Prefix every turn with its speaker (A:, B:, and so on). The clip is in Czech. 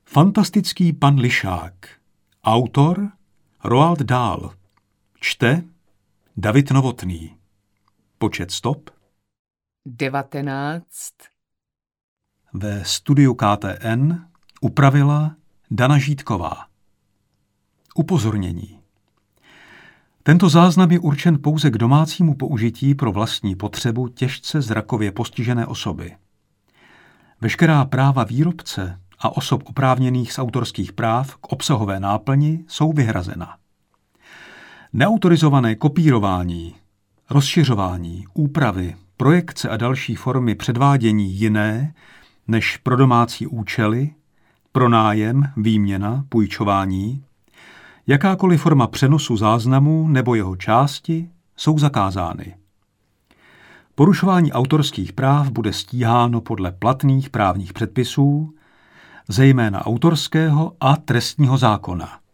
A: Fantastický pan Lišák. Autor Roald Dahl. Čte David Novotný. Počet stop
B: 19.
A: Ve studiu KTN upravila Dana Žítková. Upozornění. Tento záznam je určen pouze k domácímu použití pro vlastní potřebu těžce zrakově postižené osoby. Veškerá práva výrobce a osob oprávněných z autorských práv k obsahové náplni jsou vyhrazena. Neautorizované kopírování, rozšiřování, úpravy, projekce a další formy předvádění jiné než pro domácí účely, pronájem, výměna, půjčování, jakákoliv forma přenosu záznamu nebo jeho části jsou zakázány. Porušování autorských práv bude stíháno podle platných právních předpisů, zejména autorského a trestního zákona.